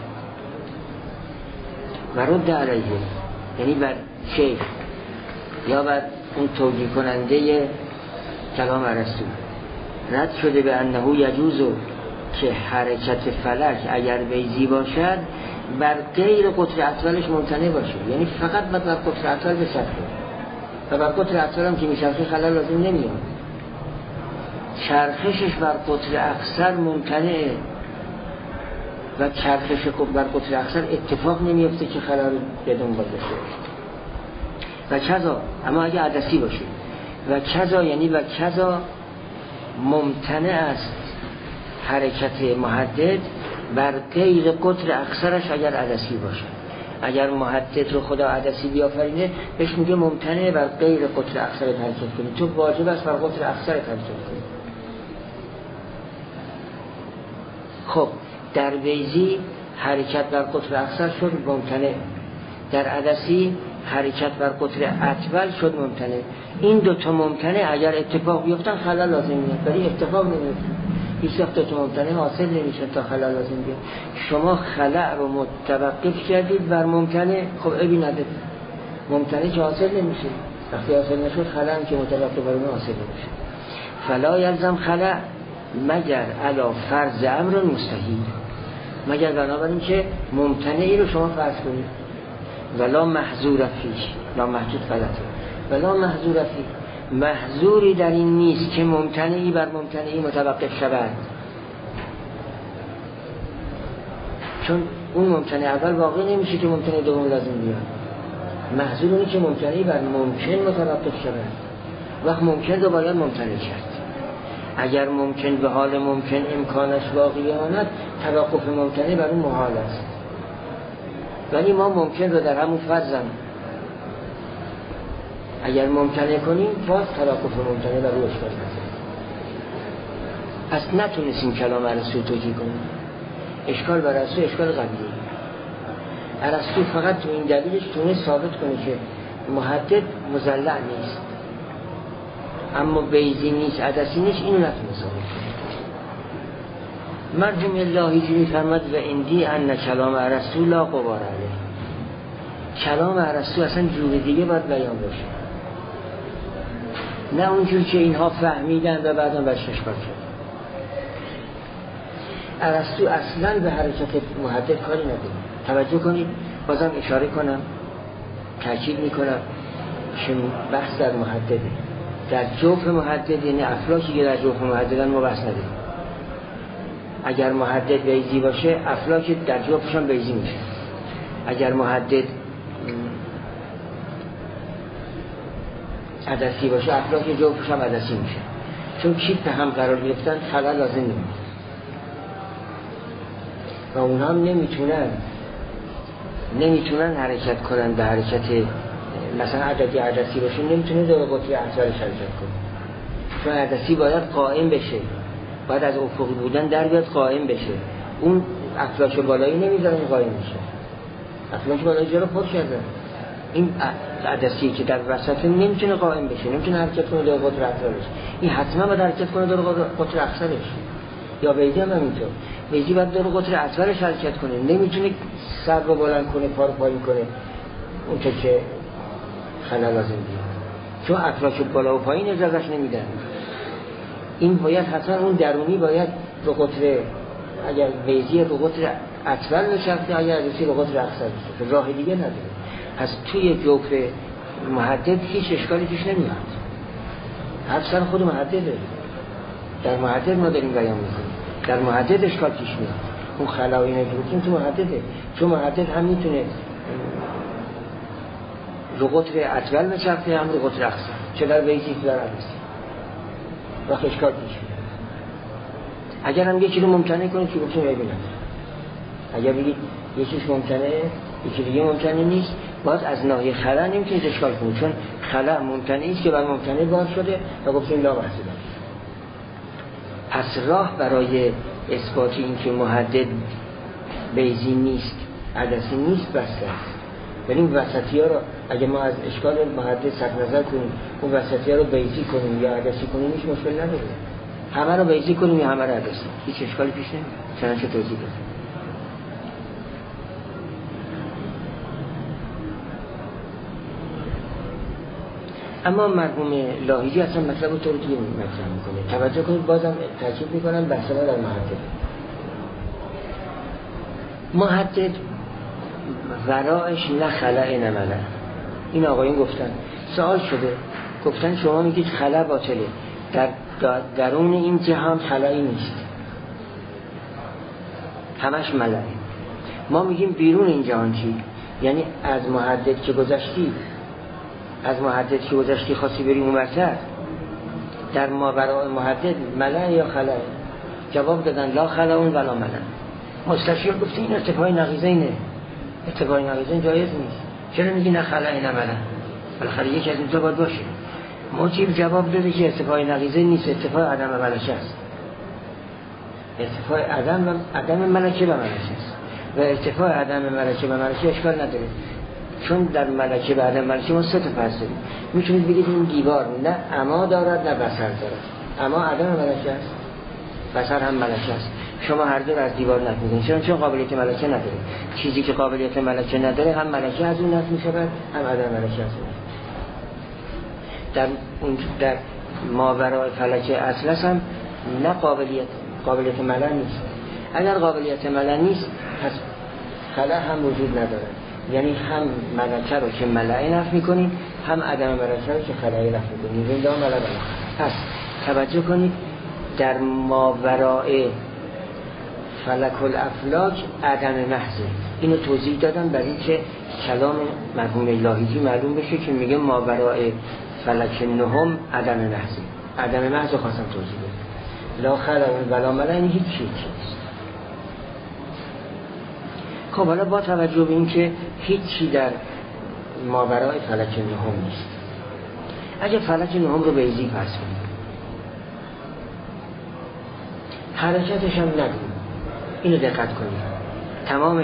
و رد علیه یعنی بر شیخ یا بر اون توجیه کننده کلام ارسطو رد شده به انه یجوزو که حرکت فلک اگر بیضی باشد بر غیر قطر اطولش ممتنع باشه، یعنی فقط بر قطر اطول بچرخه و بر قطر اطول هم که میچرخه خلل لازم نمیاد. چرخشش بر قطر اقصر ممتنعه و چرخش بر قطر اقصر اتفاق نمیفته که خلل به دنبال داشته باشه. و کذا اما اگه عدسی باشه و کذا یعنی و کذا ممتنع است حرکت محدد بر غیر قطر اقصرش اگر عدسی باشه. اگر محدد رو خدا عدسی بیافرینه بهش میگه ممتنع بر غیر قطر اقصر حرکت کنی، تو واجب است بر قطر اقصر حرکت کنی. خب در بیضی حرکت بر قطر اقصر شد ممتنع، در عدسی حرکت بر قطر اطول شد ممتنع. این دو تا ممتنع اگر اتفاق بیفتن خلل لازم میاد ولی اتفاق نمیفته. هیچ وقت دو تا ممتنع حاصل نمیشه تا خلل لازم بیاد. شما خلع رو متوقف کردید بر ممتنع، خب ابی نداره. ممتنع که حاصل نمیشه، وقتی حاصل نشد خلع هم که متوقف بر اون حاصل نمیشه. فلا یلزم خلع مگر علا فرض امر مستحیل، مگر بنابراین که ممتنعی رو شما فرض کنید. ولا محظور فیش، لا محجود غلطه. ولا محظور فیش، محظوری در این نیست که ممتنعی بر ممتنعی متوقف شود. چون اون ممکنه اول واقع نمیشه که ممکنه دوم لازم بیاد. محضور اونی که ممکنه بر ممکن متوقف شده، وقت ممکن رو باید ممکنه کرد. اگر ممکن به حال ممکن امکانش باقی آمد، توقف ممکنه بر اون محال است. ولی ما ممکن رو در همون فرضم اگر ممکنه کنیم، باز توقف ممکنه بر اون اشکال نداره. پس نتونستیم کلام ارسطو توجیه کنیم. اشکال بر ارسطو اشکال قبلیه. ارسطو فقط تو این دلیلش تونست ثابت کنه که محدد مضلع نیست، اما بیضی نیست، عدسی نیست، اینو نتونست ثابت کنه. مرحوم لاهیجی می‌فرماد و اندی ان کلام ارسطو لا غبار علیه. کلام ارسطو اصلا جور دیگه باید بیان بشه، نه اونجور که اینها فهمیدن و بعداً برش اشکال شد. ارسطو اصلا به حرکت محدد کاری نداره. توجه کنید، بازم اشاره کنم، تاکید میکنم که بحث در محدده، در جوف محدد، یعنی افلاکی که در جوف محددن ما بحث نداریم. اگر محدد بیضی باشه، افلاک در جوفشان بیضی میشه. اگر محدد عدسی باشه، افلاک جوفشان عدسی میشه. چون کیپ هم قرار گرفتن خلا لازم نمیشه و اونها هم نمیتونن نمیتونن حرکت کنن به حرکت مثلا عددی عدسی باشه، نمیتونه دور قطری اطوالش حرکت کنه. چون عدسی باید قائم بشه، باید از افقی بودن در بیاد قائم بشه. اون افلاک بالایی نمیذاره قائم بشه، افلاک بالایی جا رو پر کرده. این عدسی که در وسط نمیتونه قائم بشه، نمیتونه حرکت کنه دور قطر اطوالش. این حتما باید حرکت کنه دور قطر اقصرش. یا بیضی هم همینطور، بیضی باید دور قطر اطوالش حرکت کنه، نمیتونه سر رو بلند کنه، پا رو پایین کنه اون که خلا لازم بیاد، چون افلاک بالا و پایین اجازهش نمیدن. این باید حتما اون درونی باید رو قطر، اگر بیضی رو قطر اطول بچرخه، اگر عدسی رو قطر اقصر بشه، راه دیگه نداره. پس توی جوف محدد هیچ اشکالی پیش نمیاد. هر سر خود محدده، در محدد ما داریم بیان میکنیم، در محدد اشکال پیش میاد. اون خلاوی نگیریم تو محدده، چون محدد هم میتونه رو قطر اطول بچرخه، هم رو قطر اقصر، چه در بیضی در عدسی، وقت اشکال پیش میاد. اگر هم یکی رو ممکنه کنه که گفتیم ببینم، اگر بگید یکیش ممکنه یکی دیگه ممکنه نیست، باز از ناحیه خلا نمیتونید اشکال کنید، چون خلا ممکنه ایست که بر ممکنه بار شده و گفتیم لا بحث داریم. پس راه برای اثبات این که محدد بیضی نیست، عدسی نیست بسته است. ولی این وسطی ها رو اگه ما از اشکال محدد صرف نظر کنیم، اون وسطی ها رو بیضی کنیم یا عدسی کنیم، هیچ مشکل نداره. همه رو بیضی کنیم یا همه رو عدسی، هیچ اشکالی پیش نمیاد. چنانچه توضیح دادم. اما مرحوم لاهیجی اصلا مطلب رو طور دیگه مطرح میکنه. توجه کنید، بازم تاکید میکنم بحث ما در محدد. محدد ورایش نه خلأ نه ملأ. این آقایون گفتن، سوال شده، گفتن شما میگید خلأ باطله، در درون این جهان خلایی نیست، همش ملأ. ما میگیم بیرون این جهان چی؟ یعنی از محدد که گذشتی، از محدد که گذشتی خواستی بریم اونورتر، در ما برای محدد ملأ یا خلأ؟ جواب دادن لا خلأ ولا ملأ. مستشیر گفت این ارتفاع نقیضینه، ارتفاع نقیضین جایز نیست، چرا میگی نه خلأ نه ملأ؟ بالاخره یکی از این دو باید باشه. موجب جواب داده که ارتفاع نقیضین نیست، ارتفاع عدم ملکه است. ارتفاع عدم و عدم ملکه و ملکه است و ارتفاع عدم ملکه و ملکه اشکال نداره، چون در ملکه و عدم ملکه ما سه تا فرض داریم. میتونید بگید این دیوار نه اما دارد نه بصر دارد، اما عدم ملکه است، بصر هم ملکه است. شما هر دو از دیوار نفی می‌کنید، چون چون قابلیت ملکه نداره. چیزی که قابلیت ملکه نداره هم ملکه از اون نفی می‌شود، هم عدم ملکه از اون. در اون در ماورای فلک اطلس هم نه قابلیت قابلیت ملأ نیست. اگر قابلیت ملأ نیست، پس خلا هم وجود نداره. یعنی هم ملکه رو که ملأ نفی می‌کنیم، هم عدم ملکه رو که خلایی نفی می‌کنیم. این دو ملأ بلا. پس توجه کنید، در ماورای فلک الافلاک عدم محضه. اینو توضیح دادم برای اینکه کلام مرحوم لاهیجی معلوم بشه که میگه ماورای فلک نهم عدم محضه. عدم محضه خواستم توضیح بدم. لا خلق ولا ملأ، این هیچ چیزی نیست. خب حالا با توجه به اینکه هیچی در ماورای فلک نهم نیست، اگه فلک نهم رو بیضی فرض کنیم، حرکتش هم ندیم، اینو دقت کنیم، تمام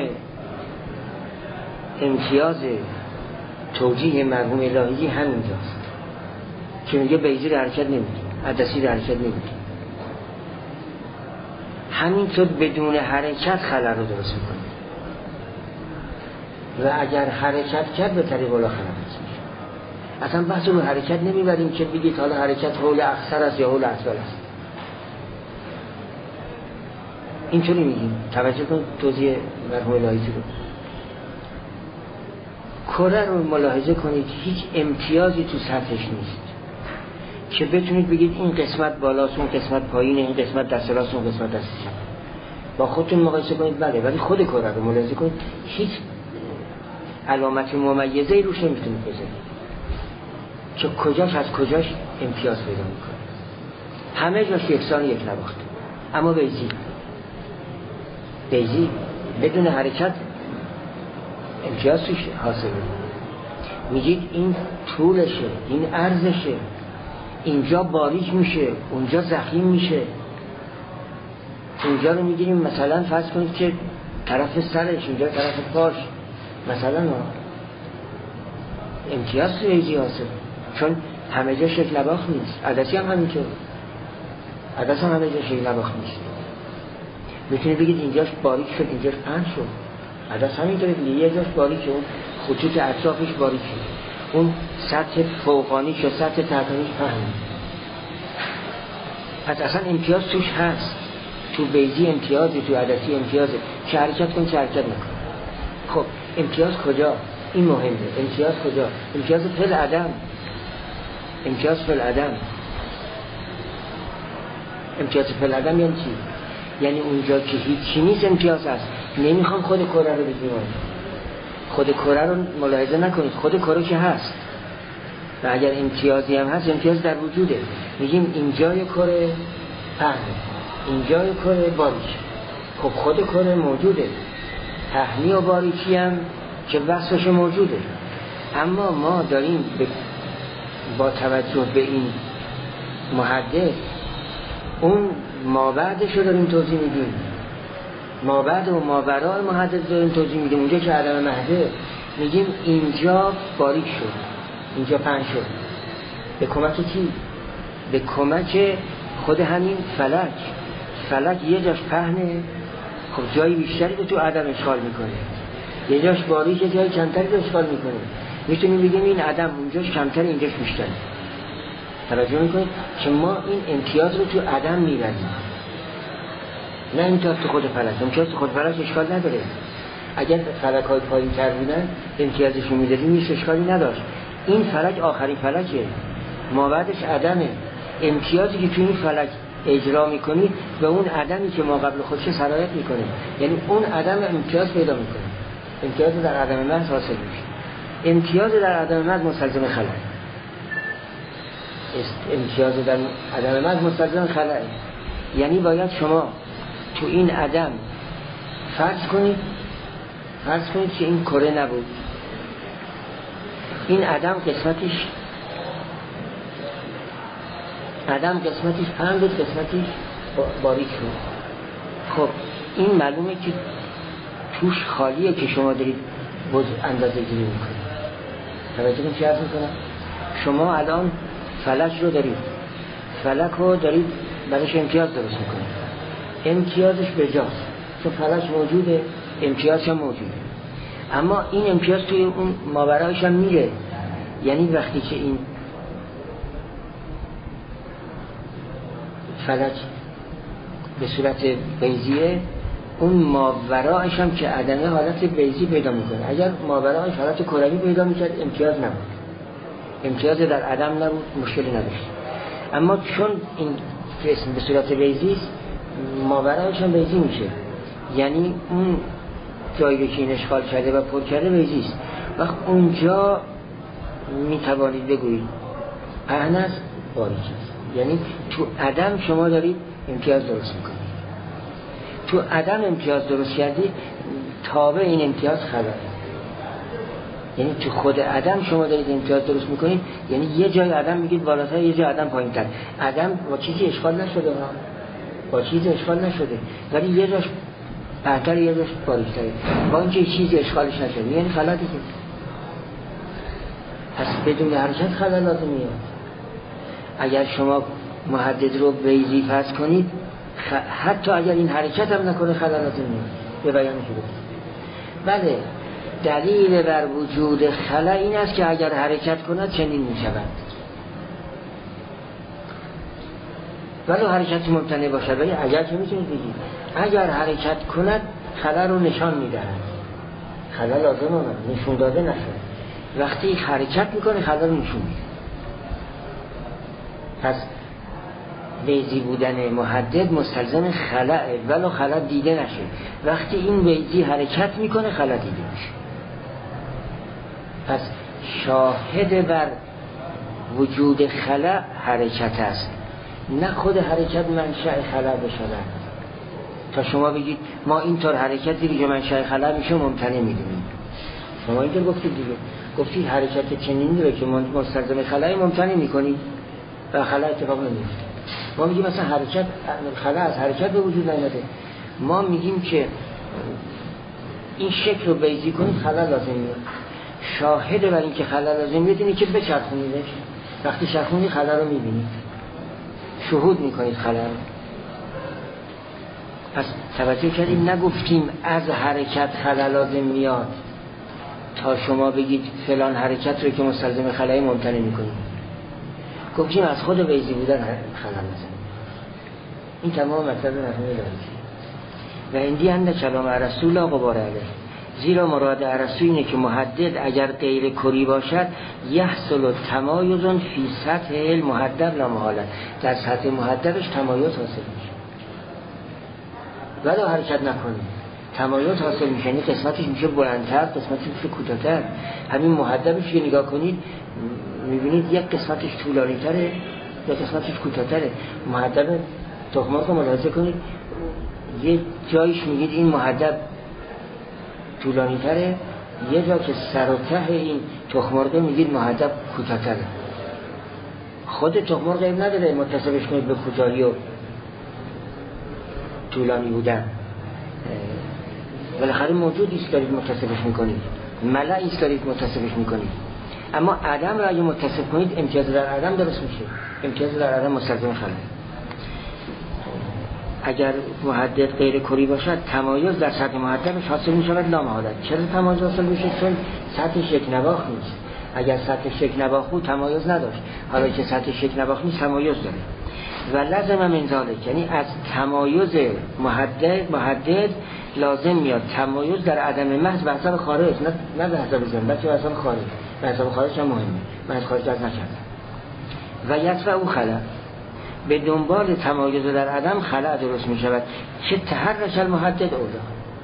امتیاز توجیه مرحوم لاهیجی همینجاست که میگه بیضی رو حرکت نمیدیم، عدسی رو حرکت نمیدیم، همینطور بدون حرکت خلل رو درست میکنیم و اگر حرکت کرد به طریق الا خلل میشه. اصلا بحث رو حرکت نمیبریم که بگید حالا حرکت حول اکثر است یا حول اسفل است، اینطوری میگیم. توجه کن توضیح مرحوم لاهیجی رو. کره رو ملاحظه کنید، هیچ امتیازی تو سطحش نیست که بتونید بگید این قسمت بالاست، اون قسمت پایینه، این قسمت دست راست، اون قسمت دست چپ. با خودتون مقایسه کنید بله، ولی خود کره رو ملاحظه کنید، هیچ علامت ممیزه‌ای روش نمیتونید بذارید که کجاش از کجاش امتیاز پیدا میکنه. همه جاش یکسان، یک نواخت. اما بیضی بیضی بدون حرکت امتیاز توش حاصله. میگید این طولشه، این عرضشه، اینجا باریک میشه، اونجا ضخیم میشه. اینجا رو میگیریم مثلا فرض کنید که طرف سرش، اینجا طرف پاش مثلا امتیاز توی بیضی حاصل، چون همه جا شکل نواخت نیست. عدسی هم همینطور، عدس هم همه جا شکل نواخت نیست. میتونید بگید اینجاش باریک شد، اینجاش پهن شد. عدس همینطوره دیگه، یه جاش باریکه، اون خطوط اطرافش باریکه، اون سطح فوقانیش و سطح تحتانیش پهنه. پس اصلا امتیاز توش هست. تو بیضی امتیازی، تو عدسی امتیازه، چه حرکت کن چه حرکت نکن. خب امتیاز کجا؟ این مهمه. امتیاز کجا؟ امتیاز فل عدم. امتیاز فل عدم. امتیاز فل عدم یعنی چی؟ یعنی اونجا که هیچی نیست امتیاز هست. نمیخوام خود کره رو بگیم، خود کره رو ملاحظه نکنید، خود کره که هست و اگر امتیازی هم هست امتیاز در وجوده. میگیم اینجای کره پهنه، اینجای کره باریک. خب خود کره موجوده، پهنی و باریکی هم که وصفش موجوده، اما ما داریم با توجه به این محدث اون مابعدش رو داریم توضیح میدیم. مابعد و ماورای محدث داریم توضیح میدیم. اونجا که عدم محضه میگیم اینجا باریک شد، اینجا پهن شد. به کمک کی؟ به کمک خود همین فلک. فلک یه جاش پهنه، خب جایی بیشتری رو تو عدم اشغال میکنه، یه جاش باریکه، جایی کمتری رو اشغال میکنه. میتونیم بگیم این عدم اونجاش کمتره، اینجاش بیشتره. توجه میکنید که ما این امتیاز رو تو عدم میبریم، نه امتیاز تو خود فلک. امتیاز تو خود فلک اشکال نداره. اگر فلک های پایین تر بودن امتیازش رو میدادیم هیچ اشکالی نداشت. این فلک آخرین فلکه، ما بعدش عدمه. امتیازی که تو این فلک اجرا میکنید به اون عدمی که ما قبل خودش سرایت میکنه، یعنی اون عدم امتیاز پیدا میکنه. امتیاز در عدم محض حاصل میشه. امتیاز در عدم محض مستلزم خلأ. امتیاز در عدم محض مستلزم خلأ، یعنی باید شما تو این عدم فرض کنید فرض کنید که این کره نبود، این عدم قسمتش عدم قسمتش پهن بود، قسمتش باریک بود. خب این معلومه که توش خالیه که شما دارید بز اندازه گیری میکنید. توجه کنید چه عرض میکنم؟ شما الان فلک رو دارید، فلک رو دارید برایش امتیاز درست میکنید، امتیازش به جاست چون فلک موجوده، امتیازش هم موجوده، اما این امتیاز توی اون ماورایش هم میره. یعنی وقتی که این فلک به صورت بیضیه، اون ماورایش هم که عدمه حالت بیضی پیدا میکنه. اگر ماورایش حالت کروی پیدا میکرد امتیاز نبود، امتیاز در عدم نبود، مشکلی نداشت. اما چون این جسم به صورت بیضی است، ماورایش هم بیضی میشه، یعنی اون جایی که این اشغال کرده و پر کرده بیضی است. وقت اونجا می توانید بگویید پهن است، باریک است. یعنی تو عدم شما دارید امتیاز درست میکنید. تو عدم امتیاز درست کردی، تابع این امتیاز خلاله. یعنی تو خود عدم شما دارید امتیاز درست میکنید، یعنی یه جای عدم میگید بالاتر، یه جای عدم پایینتر. عدم با چیزی اشغال نشده، با چیزی اشغال نشده، ولی یه جاش بهتر، یه جاش باریک‌تره. با اینکه چیزی اشغالش نشده، یعنی خلا دیگه. پس بدون حرکت خلا لازم میاد. اگر شما محدد رو بیضی فرض کنید، خ... حتی اگر این حرکت هم نکنه خلا لازم میاد. به بیان شده. بله، دلیل بر وجود خلا این است که اگر حرکت کند چنین می شود. ولو حرکت ممتنع باشد، ولی اگر که میتونید بگید اگر حرکت کند خلا رو نشان میدهد. خلا لازم آمد، نشون داده نشد. وقتی حرکت میکنه خلا رو نشون میده. پس بیضی بودن محدد مستلزم خلاه، ولو خلا دیده نشه. وقتی این بیضی حرکت میکنه خلا دیده میشه. پس شاهد بر وجود خلا حرکت است، نه خود حرکت منشأ خلا بشود. تا شما بگید ما اینطور حرکت دیگه که منشأ خلا میشه ممتنع میدونیم. شما اینطور گفتید دیگه، گفتید حرکت چنین رو که مستلزم خلا ممتنع میکنید و خلا اتفاق نمیفته. ما میگیم مثلا حرکت خلا از حرکت به وجود نیامده، ما میگیم که این شکل رو بیضی کنید خلا لازم میاد. شاهد بر این که خلا لازم میاد اینه که بچرخونیدش. وقتی چرخونی خلا رو میبینید، شهود میکنید خلا رو. پس توجه کردیم نگفتیم از حرکت خلا لازم میاد تا شما بگید فلان حرکت رو که مستلزم خلایی ممتنع میکنید. گفتیم از خود بیضی بودن خلا لازم. این تمام مطلب مرحوم داریسی و اندی اند کلام ارسطو لا غبار علیه. زیرا مراد ارسطو اینه که محدد اگر غیر کری باشد یحصل تمایز فی سطح المحدد لا محاله، در سطح محددش تمایز حاصل میشه ولی حرکت نکنه تمایز حاصل میشه. یعنی قسمتش میشه بلندتر، قسمتش میشه کوتاه‌تر. همین محدبش که نگاه کنید میبینید یک قسمتش طولانی تره، یک قسمتش کوتاه‌تره. محدب تخم‌مرغ رو ملاحظه کنید، یه جایش میگید این محدب طولانی تره، یه جا که سر و ته این تخم‌مرغ میگید محدب کوتاه‌تره. خود تخم‌مرغ عیب نداره متصفش کنید به کوتاهی و طولانی بودن، بالاخره موجودی است دارید متصفش میکنید، ملعی است دارید متصفش میکنید. اما عدم را اگه متصف کنید امتیاز در عدم درست میشه، امتیاز در عدم مستلزم خلا. اگر محدد غیر کری باشد تمایز در سطح محددش حاصل میشود لا محاله. چرا تمایز حاصل میشه؟ چون سطحش یک نواخت نیست. اگر سطحش یک نواخت بود تمایز نداشت، حالا که سطحش یک نواخت نیست تمایز داره. و لازم من ذالک، یعنی از تمایز محدد محدد لازم میاد تمایز در عدم محض به حساب خارج، نه نه به حساب ذهن، بلکه به حساب خارج. به حساب خارج هم مهمه، من از خارج از نکردم. و یتبع او خلا، به دنبال تمایز در عدم خلا درست می شود که تحرک المحدد اولا.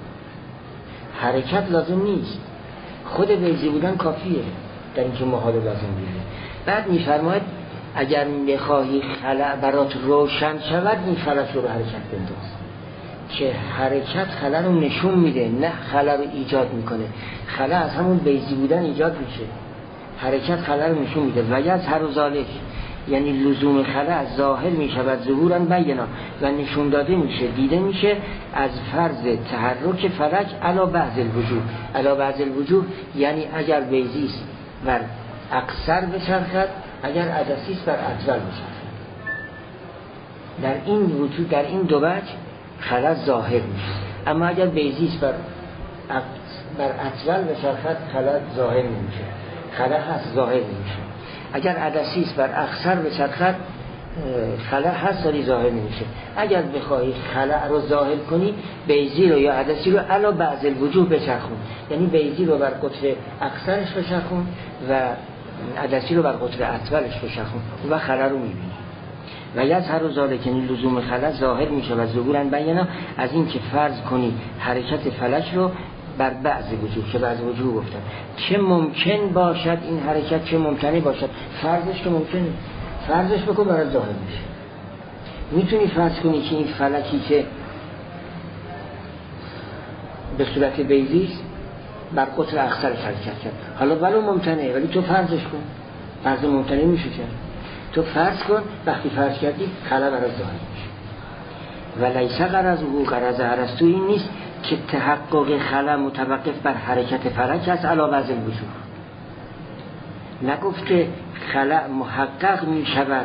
حرکت لازم نیست، خود بیضی بودن کافیه در اینکه محال لازم بیده. بعد می فرماید اگر بخواهی خلا برات روشن شود این خلا رو حرکت بنداز، که حرکت خلا رو نشون میده نه خلا رو ایجاد میکنه. خلا از همون بیضی بودن ایجاد میشه، حرکت خلا رو نشون میده. و یظهر ذالک، یعنی لزوم خلا از ظاهر میشود ظهورا بینا و نشون داده میشه، دیده میشه از فرض تحرک فلک علی بعض الوجوه. علی بعض الوجوه یعنی اگر بیضی است بر اقصر بچرخد، اگر عدسی است بر اطول بچرخد. در این وجود، در این دو وجه خلا ظاهر میشه. اما اگر بیضی است بر بر اطول بچرخد خلا ظاهر نمیشه، خلا هست ظاهر نمیشه. اگر عدسی است بر اقصر بچرخد خلا هست ولی ظاهر نمیشه. اگر بخواهی خلا رو ظاهر کنی بیضی رو یا عدسی رو علی بعض الوجوه بچرخون، یعنی بیضی رو بر قطر اقصرش بچرخون و عدسی رو بر قطر اطولش بچرخون و خلا رو میبینی. و یظهر ذلک لزوم خلا ظاهر میشه و ظهورا بینا از این که فرض کنی حرکت فلک رو بر بعض وجوه که بعض وجوه گفتن چه ممکن باشد این حرکت چه ممکنه باشد فرضش که ممکنه فرضش بکن برای ظاهر میشه. میتونی فرض کنی که این فلکی که به صورت بیضیست بر قطر اخصر حرکت کرد حالا ولو ممکنه ولی تو فرضش کن فرض ممکنه میشه کرد تو فرض کن وقتی فرض کردی خلا برای ظاهر میشه. و لیس غرضه غرض ارسطو این نیست که تحقق خلا متوقف بر حرکت فلک است علی بعض الوجوه. نگفته خلا محقق می شود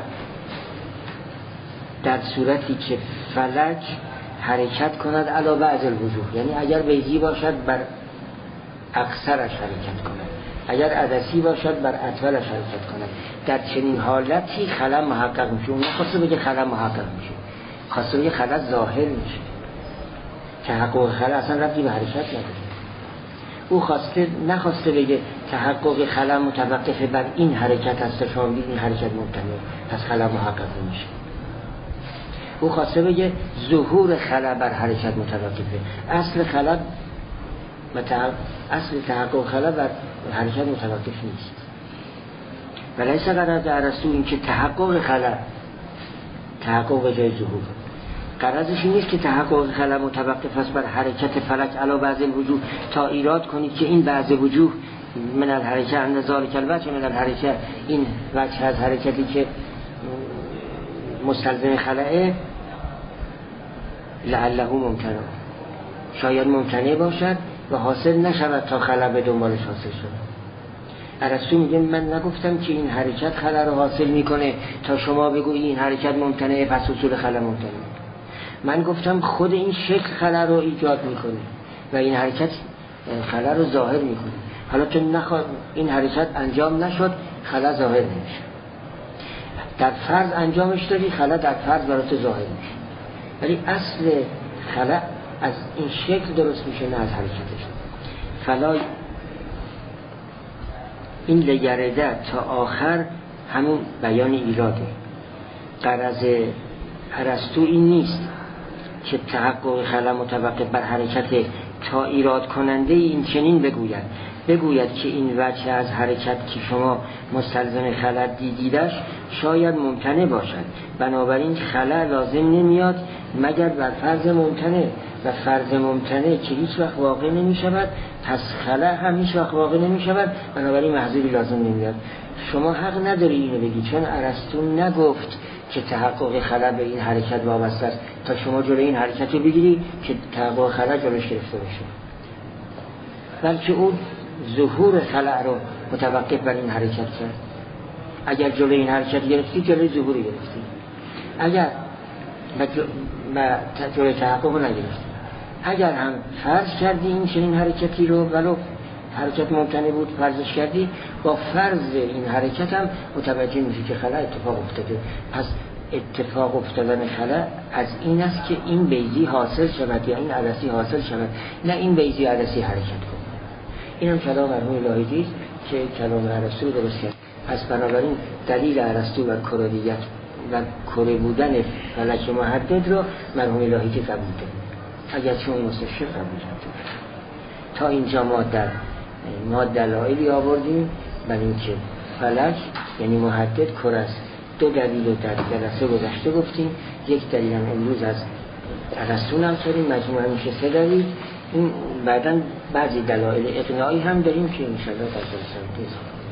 در صورتی که فلک حرکت کند علی بعض الوجوه، یعنی اگر بیضی باشد بر اکثرش حرکت کند، اگر عدسی باشد بر اطولش حرکت کند. در چنین حالتی خلا محقق میشه. اون خواسته بگه خلا محقق میشه، خواسته بگه خلا ظاهر میشه. تحقق خلا اصلا ربطی به حرکت نداره. او خواسته نخواسته بگه تحقق خلا متوقف بر این حرکت است، شما بگید این حرکت ممکنه پس خلا محقق میشه. او خواسته بگه ظهور خلا بر حرکت متوقفه. اصل خلا متعب... اصل تحقق خلا بر حرکت متوقف نیست. ولیس غرض ارسطو این که تحقق خلا تحقق به جای ظهور. غرضش این نیست که تحقق خلا متوقف است بر حرکت فلک علی بعض الوجوه تا ایراد کنید که این بعض وجوه من الحرکت اندازال کلبت من الحرکت این وجه از حرکتی که مستلزم خلاه لعله ممکنه، شاید ممکنه باشد و حاصل نشود تا خلا به دنبالش حاصل شد. ارسطو میگه من نگفتم که این حرکت خلا رو حاصل میکنه تا شما بگویید این حرکت ممکنه پس اصول خلا ممکنه. من گفتم خود این شکل خلا رو ایجاد میکنه و این حرکت خلا رو ظاهر میکنه. حالا تو نخواد این حرکت انجام نشد خلا ظاهر نمیشه. در فرض انجامش دادی خلا در فرض برات ظاهر میشه، ولی اصل خلا از این شکل درست میشه نه از حرکتش. فلا این لگرده تا آخر همون بیان ایراده. غرض ارسطو این نیست که تحقق خلا متوقف بر حرکت تا ایراد کننده این چنین بگوید بگوید که این وجه از حرکت که شما مستلزم خلا دیدیدش شاید ممکنه باشد، بنابراین خلا لازم نمیاد مگر بر فرض ممکنه و فرض ممکنه که هیچ وقت واقع نمی شود پس خلا هم هیچ وقت واقع نمی شود، بنابراین محذوری لازم نمیاد. شما حق نداری اینو بگی چون ارسطو نگفت که تحقق خلا به این حرکت وابسته است تا شما جلوی این حرکت رو بگیری که تحقق خلا جلوش گرفته بشه، بلکه اون ظهور خلا رو متوقف بر این حرکت کرد. اگر جلوی این حرکت گرفتی جلوی ظهوری گرفتی، اگر جلوی تحقق رو نگرفتی. اگر هم فرض کردی این چنین حرکتی رو ولو حرکت ممکنه بود فرضش کردی، با فرض این حرکت هم متوجه میشی که خلا اتفاق افتاده. پس اتفاق افتادن خلا از این است که این بیضی حاصل شود یا این عدسی حاصل شود، نه این بیضی عدسی حرکت کنه. این هم کلام مرحوم لاهیجی است که کلام ارسطو درست کرد. پس بنابراین دلیل ارسطو و کرویت و کره بودن فلک محدد رو مرحوم لاهیجی قبول کرد، اگر چون مستشرق قبول کرد. تا اینجا ما در ما دلایلی آوردیم برای اینکه فلک یعنی محدد کره است. دو دلیل رو در جلسه گذشته گفتیم، یک دلیل هم امروز از ارسطو نام کردیم، مجموعه میشه سه دلیل. این بعداً بعضی دلایل اقناعی هم داریم که انشاءالله در جلسه